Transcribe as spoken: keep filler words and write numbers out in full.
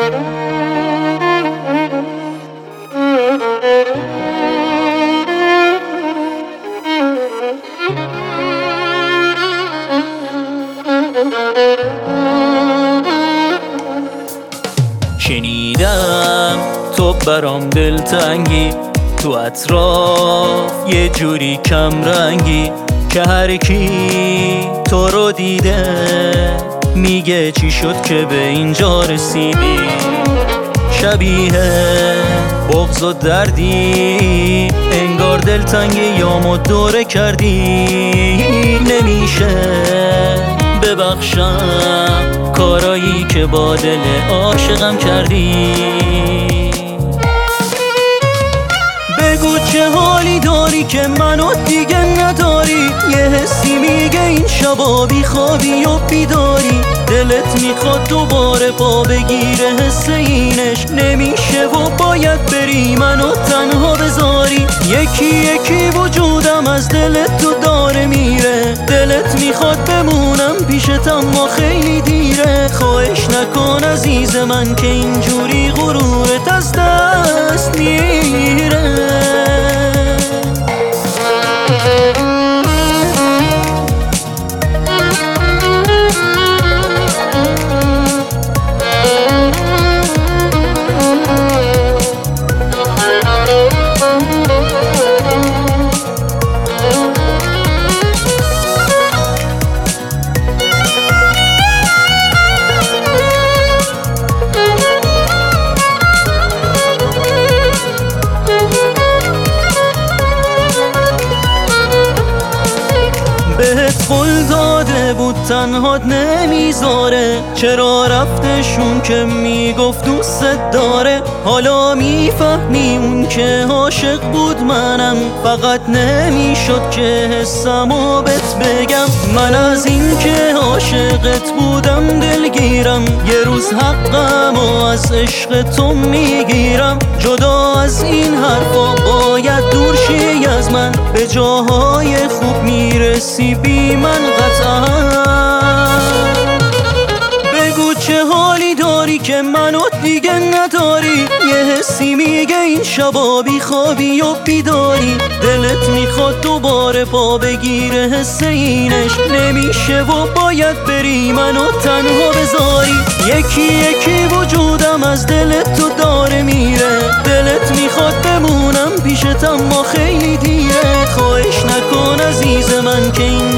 شنیدم تو برام دلتنگی، تو اطراف یه جوری کم رنگی که هر کی تو رو دیده میگه چی شد که به اینجا رسیدی. شبیه بغض و دردی، انگار دلتنگی یامو دوره کردی. نمیشه ببخشم کارایی که با دل عاشقم کردی. بگو چه حالی داری که منو دیگه نداری، یه حسی میگه این شبا بی خوابی و بیداری. دلت میخواد دوباره پا بگیره حس اینش نمیشه و باید بری منو تنها بذاری. یکی یکی وجودم از دلت تو داره میره، دلت میخواد بمونم پیشت اما خیلی دیره. خواهش نکن عزیز من که اینجوری غرورت از دست میره. بهت قول داده بود تنهات نمیذاره، چرا رفتشون که میگفت دوست داره. حالا میفهمی اون که عاشق بود منم، فقط نمیشد که حسمو بهت بگم. من از این که عاشقت بودم دلگیرم، یه روز حقمو از عشق تو میگیرم. جدا از این حرفا باید دور شی از من، به جاهای خوب میرسی بی من قطعا. بگو چه حالی داری که منو دیگه نداری، یه حسی میگه این شبا بی خوابی و بیداری. دلت میخواد دوباره پا بگیره حس اینش نمیشه و باید بری منو تنها بذاری. یکی یکی وجودم از دلت تو داره میره، دلت میخواد بمونم پیشت اما خیلی دیره. خواهش نکن عزیز من که این